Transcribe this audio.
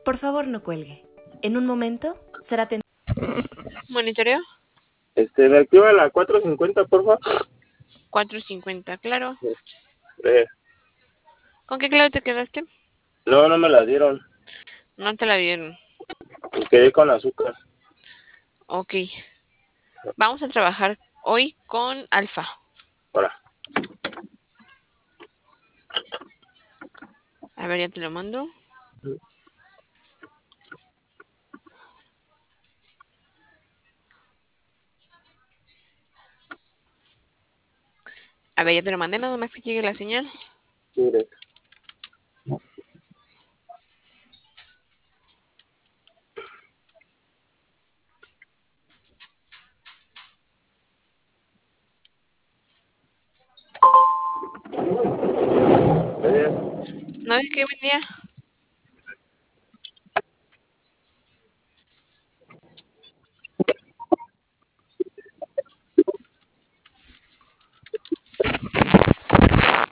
Por favor, no cuelgue. En un momento será atendido. ¿Monitoreo? Me activa la 450, porfa. 450, claro. Eh, ¿Con qué clave te quedaste? no me la dieron. No te la dieron. Me quedé con azúcar. Ok. Vamos a trabajar hoy con alfa. Ahora. A ver, ya te lo mando. A ver, ya te lo mandé, nada más que llegue la señal. Mire. ¿No es que buen día?